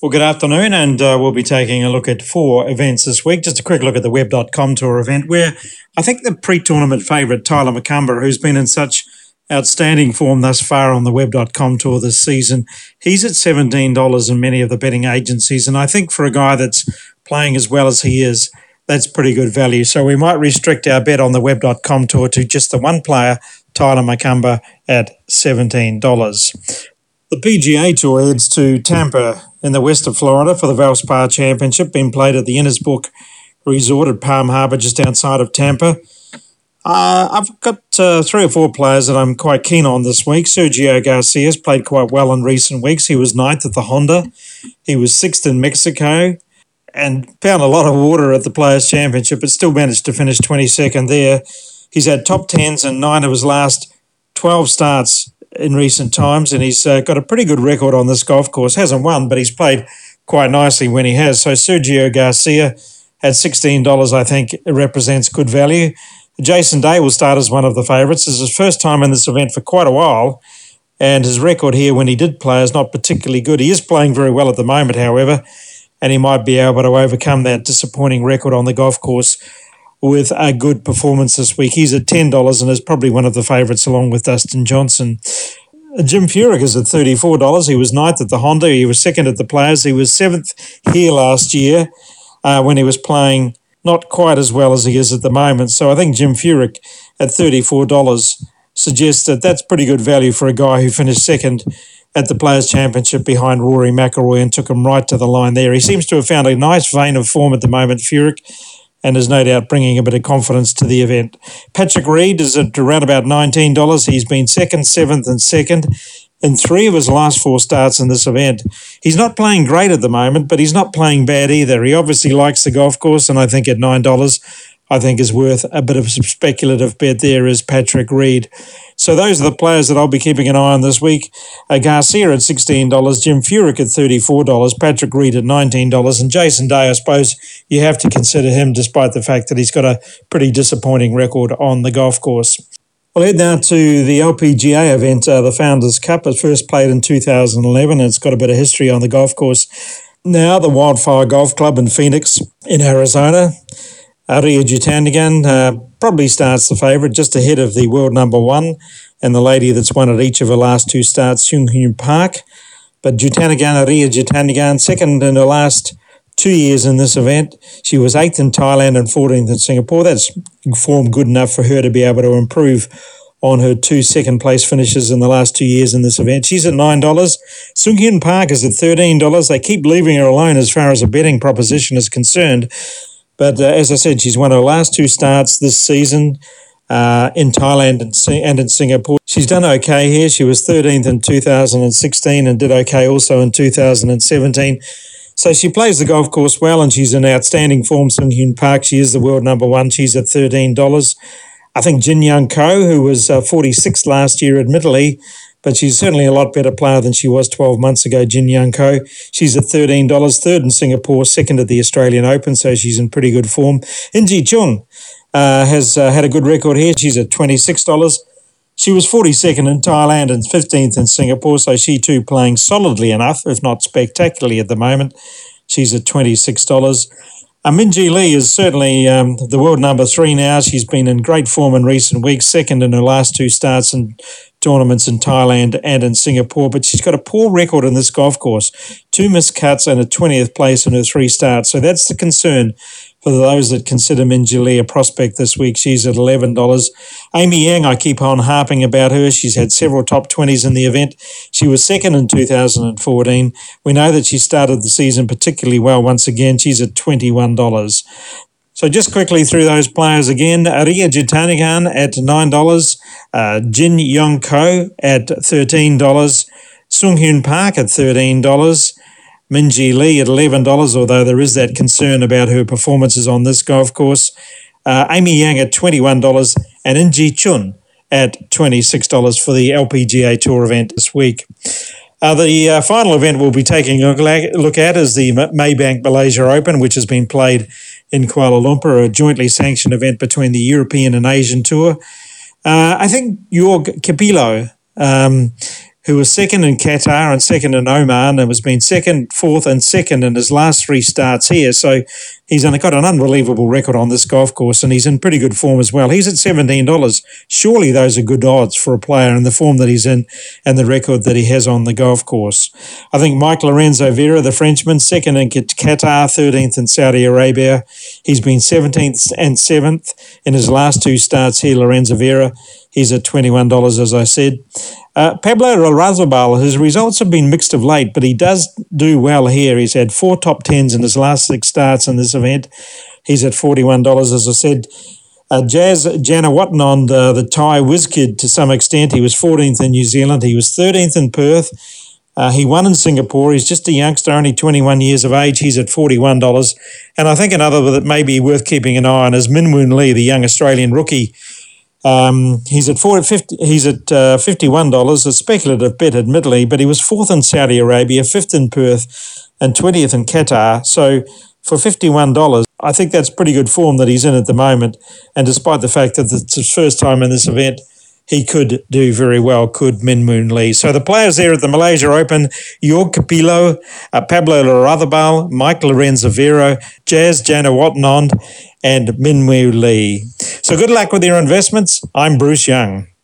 Well, good afternoon, and we'll be taking a look at 4 events this week. Just a quick look at the Web.com Tour event, where I think the pre-tournament favourite, Tyler McCumber, who's been in such outstanding form thus far on the Web.com Tour this season, he's at $17 in many of the betting agencies, and I think for a guy that's playing as well as he is, that's pretty good value. So we might restrict our bet on the Web.com Tour to just the one player, Tyler McCumber, at $17. The PGA Tour heads to Tampa in the west of Florida for the Valspar Championship, being played at the Innisbrook Resort at Palm Harbor, just outside of Tampa. I've got 3 or 4 players that I'm quite keen on this week. Sergio Garcia's played quite well in recent weeks. He was 9th at the Honda. He was 6th in Mexico and found a lot of water at the Players' Championship, but still managed to finish 22nd there. He's had top 10s in 9 of his last 12 starts in recent times, and he's got a pretty good record on this golf course. Hasn't won, but he's played quite nicely when he has. So Sergio Garcia at $16, I think, represents good value. Jason Day will start as one of the favourites. This is his first time in this event for quite a while, and his record here when he did play is not particularly good. He is playing very well at the moment, however, and he might be able to overcome that disappointing record on the golf course with a good performance this week. He's at $10 and is probably one of the favourites along with Dustin Johnson. Jim Furyk is at $34. He was 9th at the Honda. He was 2nd at the Players. He was 7th here last year when he was playing not quite as well as he is at the moment. So I think Jim Furyk at $34 suggests that that's pretty good value for a guy who finished 2nd at the Players' Championship behind Rory McIlroy and took him right to the line there. He seems to have found a nice vein of form at the moment, Furyk, and is no doubt bringing a bit of confidence to the event. Patrick Reed is at around about $19. He's been 2nd, 7th and 2nd in 3 of his last 4 starts in this event. He's not playing great at the moment, but he's not playing bad either. He obviously likes the golf course, and I think at $9, I think is worth a bit of a speculative bet there is Patrick Reed. So those are the players that I'll be keeping an eye on this week. Garcia at $16, Jim Furyk at $34, Patrick Reed at $19, and Jason Day, I suppose you have to consider him despite the fact that he's got a pretty disappointing record on the golf course. We'll head now to the LPGA event, the Founders Cup. It first played in 2011, and it's got a bit of history on the golf course. Now the Wildfire Golf Club in Phoenix in Arizona. Ariya Jutanugarn probably starts the favourite, just ahead of the world number 1 and the lady that's won at each of her last 2 starts, Sung Hyun Park. But Ariya Jutanugarn, 2nd in her last 2 years in this event. She was 8th in Thailand and 14th in Singapore. That's form good enough for her to be able to improve on her 2 second-place finishes in the last 2 years in this event. She's at $9. Sung Hyun Park is at $13. They keep leaving her alone as far as a betting proposition is concerned. But as I said, she's won her last 2 starts this season in Thailand and in Singapore. She's done okay here. She was 13th in 2016 and did okay also in 2017. So she plays the golf course well, and she's in outstanding form, Sung Hyun Park. She is the world number 1. She's at $13. I think Jin Young Ko, who was 46th last year, admittedly, but she's certainly a lot better player than she was 12 months ago, Jin Young Ko. She's at $13, 3rd in Singapore, 2nd at the Australian Open, so she's in pretty good form. In Ji Chung has had a good record here. She's at $26. She was 42nd in Thailand and 15th in Singapore, so she too playing solidly enough, if not spectacularly at the moment. She's at $26. Minjee Lee is certainly the world number 3 now. She's been in great form in recent weeks, 2nd in her last 2 starts in tournaments in Thailand and in Singapore, but she's got a poor record in this golf course. 2 missed cuts and a 20th place in her 3 starts. So that's the concern for those that consider Minjee Lee a prospect this week. She's at $11. Amy Yang, I keep on harping about her. She's had several top 20s in the event. She was 2nd in 2014. We know that she started the season particularly well once again. She's at $21. So just quickly through those players again, Ariya Jutanugarn at $9, Jin Young Ko at $13, Sung Hyun Park at $13, Minjee Lee at $11, although there is that concern about her performances on this golf course, Amy Yang at $21, and In Ji Chun at $26 for the LPGA Tour event this week. The final event we'll be taking a look at is the Maybank Malaysia Open, which has been played in Kuala Lumpur, a jointly sanctioned event between the European and Asian Tour. I think Jorg Capello, who was second in Qatar and second in Oman, and has been second, fourth, and second in his last 3 starts here. So he's got an unbelievable record on this golf course, and he's in pretty good form as well. He's at $17. Surely those are good odds for a player in the form that he's in and the record that he has on the golf course. I think Mike Lorenzo Vera, the Frenchman, second in Qatar, 13th in Saudi Arabia. He's been 17th and 7th in his last 2 starts here, Lorenzo Vera. He's at $21, as I said. Pablo Larrazabal, his results have been mixed of late, but he does do well here. He's had 4 top 10s in his last 6 starts in this event. He's at $41, as I said. Jazz Janawatnond, the Thai whiz kid to some extent. He was 14th in New Zealand. He was 13th in Perth. He won in Singapore. He's just a youngster, only 21 years of age. He's at $41. And I think another that may be worth keeping an eye on is Min Woon Lee, the young Australian rookie. He's at $51, a speculative bet, admittedly, but he was 4th in Saudi Arabia, 5th in Perth, and 20th in Qatar. So for $51, I think that's pretty good form that he's in at the moment. And despite the fact that it's his first time in this event, he could do very well, could Min Woon Lee. So the players there at the Malaysia Open, Jorg Capillo, Pablo Larrazabal, Mike Lorenzo Vera, Jazz Janawatnond, and Min Woon Lee. So good luck with your investments. I'm Bruce Young.